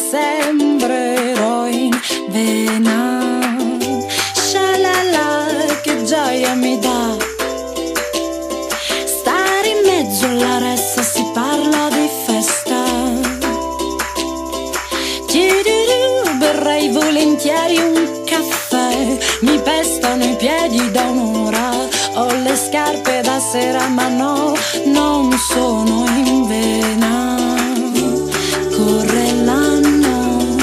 sembrerò in vena. Shalala, che gioia mi dà stare in mezzo alla ressa, si parla di festa. Berrei volentieri un caffè, mi pestano i piedi da un'ora, ho le scarpe da sera ma no, non sono in vena. Corre l'anno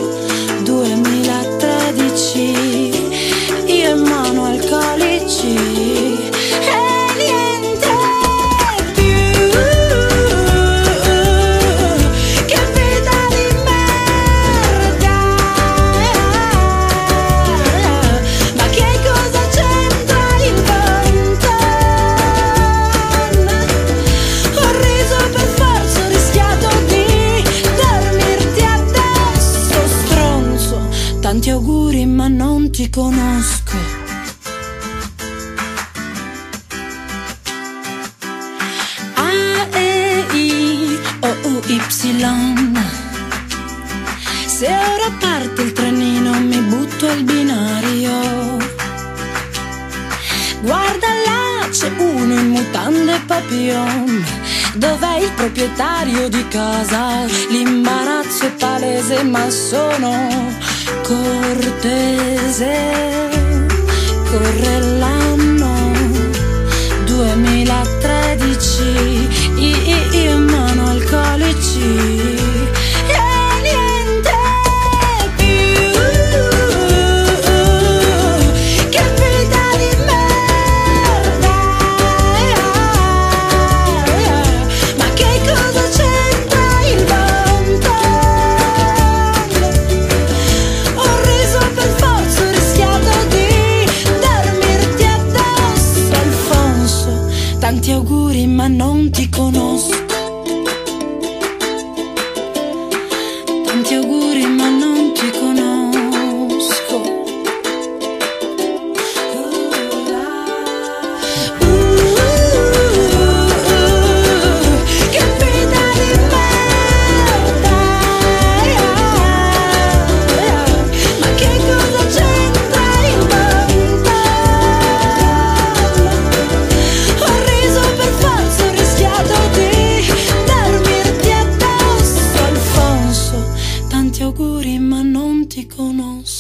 2013, io in mano alcolici e niente più. Che vita di merda, ma che cosa c'entra il Pantan? Ho riso per forza, ho rischiato di dormirti addosso, stronzo. Tanti auguri ma non ti conosco. A-E-I-O-U-Y. Se ora parte il trenino mi butto al binario. Guarda là, c'è uno in mutande e papillon. Dov'è il proprietario di casa? L'imbarazzo è palese ma sono cortese. Corre l'anno 2013, io in mano alcolici e niente più. Che vita di merda, ma che cosa c'entra il Pantan? Ho riso per forza, ho rischiato di dormirti addosso, Alfonso. Tanti auguri ma non ti conosco. Tanti auguri ma non ti conosco. Che vita di merda, ma che cosa c'entra il Pantan? Ho riso per forza, ho rischiato di dormirti addosso, Alfonso. Tanti auguri ma non ti conosco.